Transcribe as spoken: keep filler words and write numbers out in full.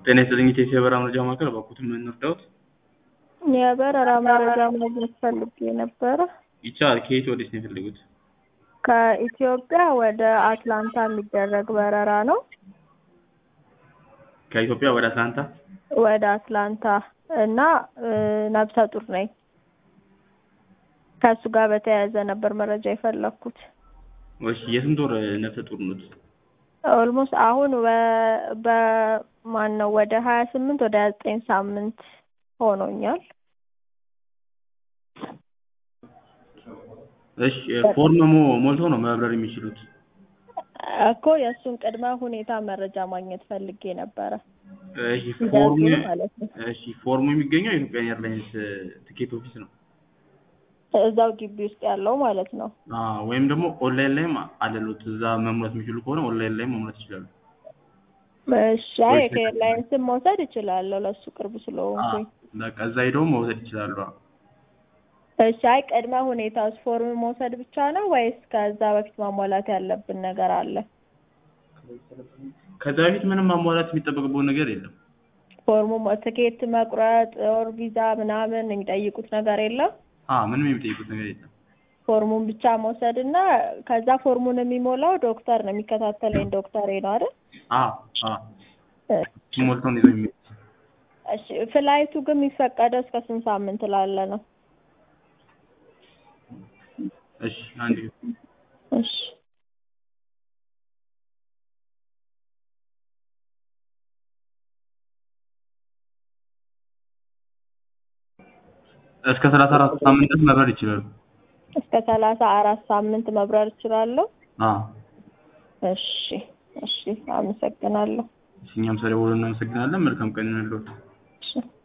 ጤና ይስጥልኝ የበረራ መረጃ ማዕከል እባክዎትን ምን እንርዳዎት? የበረራ መረጃ ማግኘት ፈልጌ ነበረ። ይቻላል። ከየት ወዴት ነው የፈለጉት? ከኢትዮጵያ ወደ አትላንታ የሚደረግ በረራ ነው። ከኢትዮጵያ ወደ አትላንታ? ወደ አትላንታ እና ነብሰ ጡር ነኝ። ከሱ ጋር በተያያዘ ነበር መረጃ የፈለኩት። እሺ የስንት ወር ነብሰ ጡር ነዎት? ኦልሞስት አሁን በማን ነው ወደ ሀያ ስምንት ወደ ሀያ ዘጠኝ ሳምንት ሆኖኛል። እሺ ፎርም ሞልተው ነው መብረር የሚችሉት? እኮ የእሱን ቅድመ ሁኔታ መረጃ ማግኘት ፈልጌ ነበረ። እሺ ፎርሙ እሺ ፎርሙ የሚገኘው የኢትዮጵያ ኤርላይንስ ቲኬት ኦፊስ ነው። እዛው ግቢ ውስጥ ያለው ማለት ነው። አዎ ወይም ደግሞ ኦንላይን ላይም አለሉት። እዛ መሙላት የሚችሉ ከሆነ ኦንላይን ላይም መሙላት ይችላሉ። እሺ አይ ከኤርላይንስ መውሰድ እችላለሁ ለሱ ቅርብ ስለሆንኩኝ። በቃ እዛ ሄደው መውሰድ ይችላሉ። እሺ አይ ቅድመ ሁኔታውስ ፎርም መውሰድ ብቻ ነው ወይስ ከዛ በፊት ማሟላት ያለብን ነገር አለ? ከዛ በፊት ምንም ማሟላት የሚጠበቅበት ነገር የለም። ፎርሙ ትኬት መቁረጥ ኦር ቪዛ ምናምን የሚጠይቁት ነገር የለም? አዎ ምንም የሚጠይቁት ነገር የለም። ፎርሙን ብቻ መውሰድና ከዛ ፎርሙን የሚሞላው ዶክተር ነው የሚከታተለኝ ዶክተሬ ነው አይደል? አዎ አዎ ሞልተው ነው የሚሄድ። እሺ ፍላይቱ ግን የሚፈቀደው እስከ ስንት ሳምንት ላለ ነው? እሺ አንዴ እሺ እስከ ሰላሳ አራት ሳምንት መብረር ይችላሉ። እስከ ሰላሳ አራት ሳምንት መብረር እችላለሁ? አዎ እሺ እሺ አመሰግናለሁ። እኛም ስለደወሉ እናመሰግናለን። መልካም ቀን ይሁንልዎት። እሺ